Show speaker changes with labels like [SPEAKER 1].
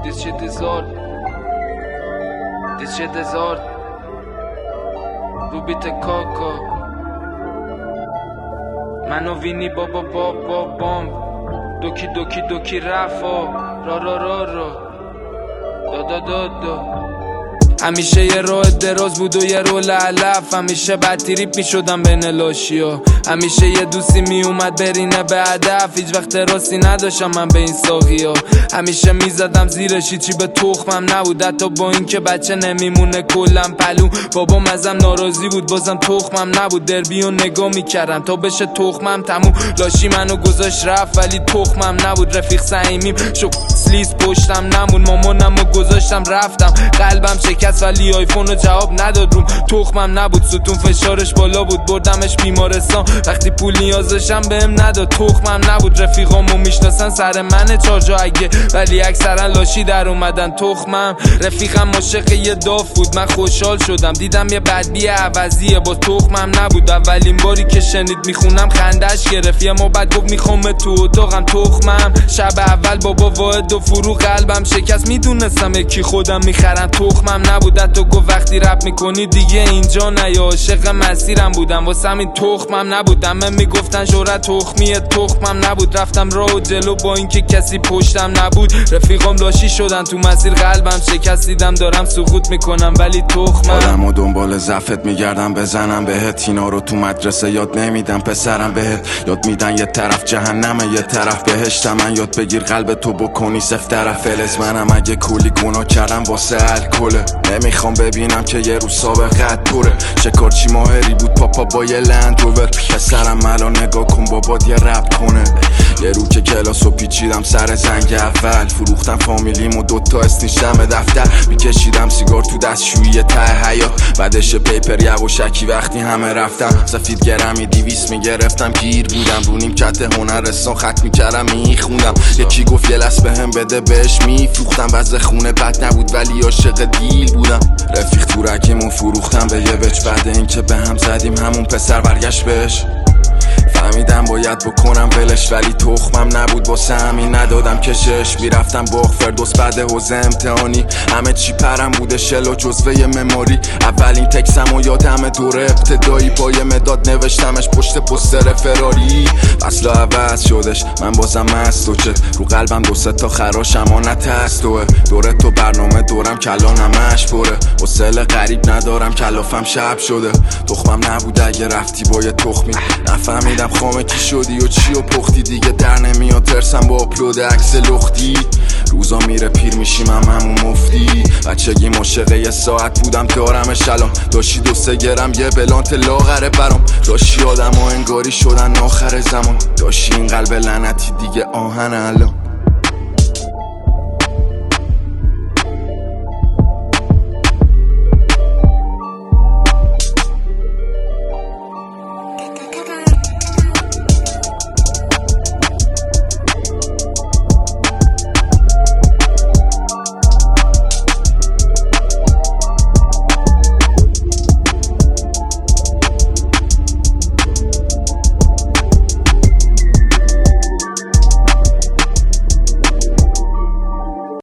[SPEAKER 1] This shit is hard. This shit is hard. رو بیت کاکا من و وینی بابا بام دوکی رفا را همیشه یه راه دراز بود و یه رول علف، همیشه بدتریپ می شدم بین لاشیا، همیشه یه دوستی می اومد برینه به هدف، هیچ وقت راستی نداشتم من به این ساقیا، همیشه می زدم زیرش هیچی به تخمم نبود، حتی با این که بچه نمیمونه کلم پلو، بابام ازم ناراضی بود بازم تخمم نبود، دربی و نگاه می کردم تا بشه تخمم تموم، لاشی منو گذاشت رفت ولی تخمم نبود، رفیق صمیمیم شد سلیس پشتم نمون، مامانمو گذاشتم رفتم، قلبم شکست ولی آیفون رو جواب نداد روم، تخمم نبود ستون فشارش بالا بود بردمش بیمارستان، وقتی پول نیازشم بهم نداد، تخمم نبود، رفیقامو میشناسن سر منه چارجا اگه، ولی اکثرا لاشی در اومدن، تخمم رفیقم عاشق یه داف بود، من خوشحال شدم دیدم یه بدبی عوضیه با تخمم نبود، اولین باری که شنید میخونم خندش گرفت، یه بعد گفت میخوام تو اتاقم، تخمم شب اول بابا واحد و فرو قلبم شکست، میدونستم یکی خودم میخرن، تخمم نبود، حتی گفت وقتی رپ میکنی دیگه اینجا نه، یا عاشق مسیرم بودم واسه همین تخمم نبود، همه میگفتن شهرت تخمیه، تخمم نبود، رفتم راه و جلو با اینکه کسی پشتم نبود، رفیقام لاشی شدن تو مسیر قلبم شکست، دیدم دارم سقوط میکنم ولی تخمم
[SPEAKER 2] آدمو دنبال ضعفت میگردم بزنم بهت، اینا رو تو مدرسه یاد نمیدم پسرم بهت، یاد میدن یه طرف جهنمه یه طرف بهشتم، من یاد بگیر قلب تو بکنی صفر طرف، فلز منم اگه کلی گناه کردم واسه الکله، نمیخوام ببینم که یه روز سابقت پره، شکارچی ماهری بود پاپا با یه لندروور، پسرم الان نگاه کن بابات یه رپ کنه، یه رو که کلاسو پیچیدم سر زنگ اول، فروختم فامیلیمو دوتا اسنیشتم دفتر، میکشیدم سیگار تو دستشویی ته حیاط، بعدش پیپر یواشکی وقتی همه رفتم، سفید گرمی 200 میگرفتم گیر بودم، رو نیمکت هنرستان خط میکردم میخوندم، یکی گفت یه لس بهم بده بهش میفروختم، وضع خونه بد نبود ولی عاشق دیل بودم، رفیق تورکیمون فروختم به یه بچ، بعد اینکه به هم زدیم همون پسر برگشت بهش، فهمیدم باید بکنم ولش ولی تخمم نبود واسه همین ندادم کشش، میرفتم باغ فردوس بعد حوزه امتحانی، همه چی پرم بوده شل و جزوه مموری، اولین تکسم و یادم دوره ابتدایی پای مداد نوشتمش پشت پستر فراری، فصل عوض شدش من بازم مست و چت، رو قلبم دو سه تا خراش امانت هست توه، دوره تو برنامه دورم کلان همش پره، حوصله غریب ندارم کلافم شب شده، تخمم نبود اگه رفتی با یه تخمی، نفهمیدم خامه کی شدی و چی و پختی، دیگه در نمیاد ترسم با اپلود عکس لختی، روزا میره پیر میشیم همون مفتی، بچگی عاشق یه ساعت بودم دارمش الان، داشتی 2-3 گرم یه بلانت لاغره برام، داشتی آدم ها انگاری شدن آخر زمان، داشتی این قلب لعنتی دیگه آهن الان.